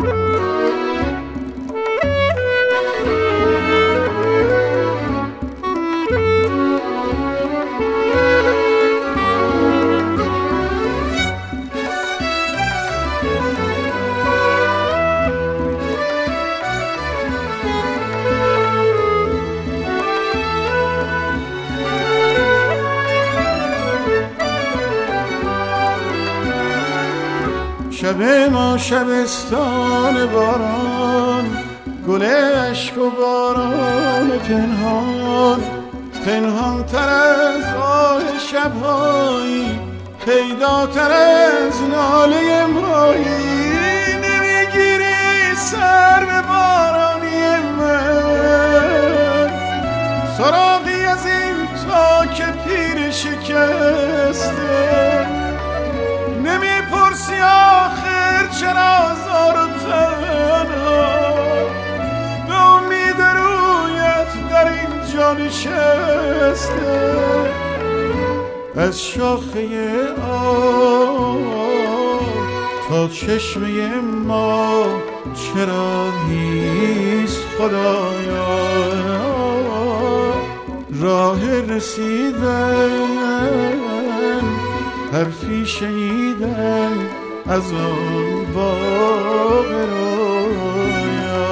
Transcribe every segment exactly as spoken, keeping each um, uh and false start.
شب ما شبستان باران، گل عشق و باران پنهان، پنهان تر از آه شبهایی، پیداتر از ناله مایی. نمیگیری سر به بارانی من، سراغی از این تا که پیر شکسته. نمیپرسی آخر چرا زار و تنها، به امید رویت در این جا نشسته. از شاخه آب تا چشمه ما چرا نیست خدایا راه رسیدن، حرفی شنیدن از آن باغ رویا.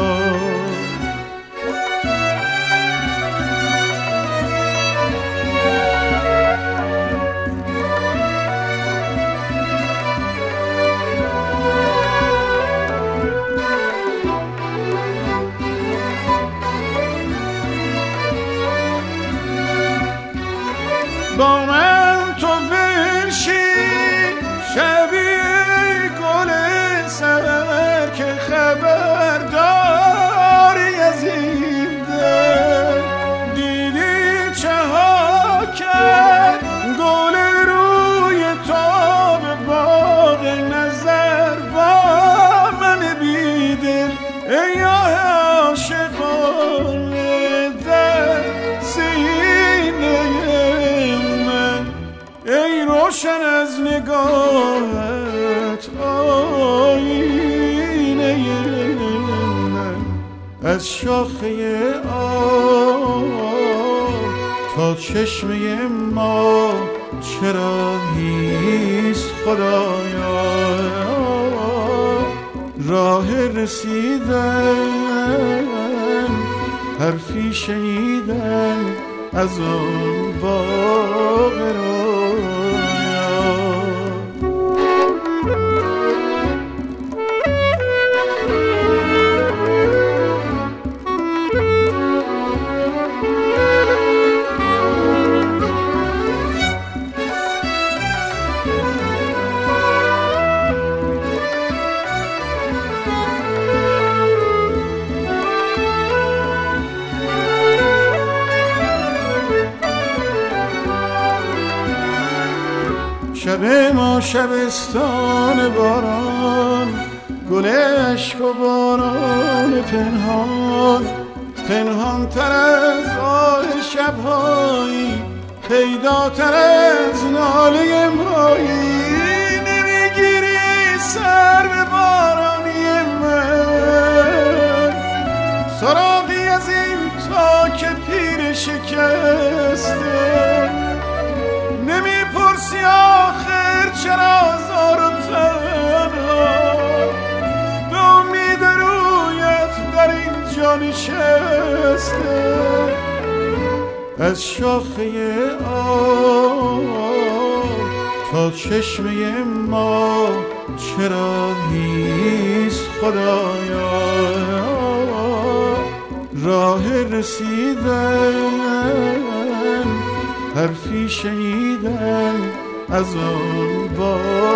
با من تو بنشین شبیه گل سحر که خبر داری از این دل. دیدی چه ها کرد گل روی تاب باغ نظر با من بیدل. ای آه عاشقان در سینه من، ای روشن از نگاهت آینه من. از شاخه آب تا چشمه ما چرا نیست خدایا راه رسیدن، حرفی شنیدن از آن باغ رویا. شب ما شبستان باران، گل عشق و باران پنهان، پنهان تر از آه شبهایی، پیداتر از ناله مایی. نمیگیری سر به بارانی من، سراغی از این تا که پیر شکسته. نمیپرسی آخر چرا زار و تنها، به امید رویت در این جا نشسته. از شاخه آب تا چشمه ما چرا نیست خدایا راه رسیدن، حرفی شنیدن از آن باغ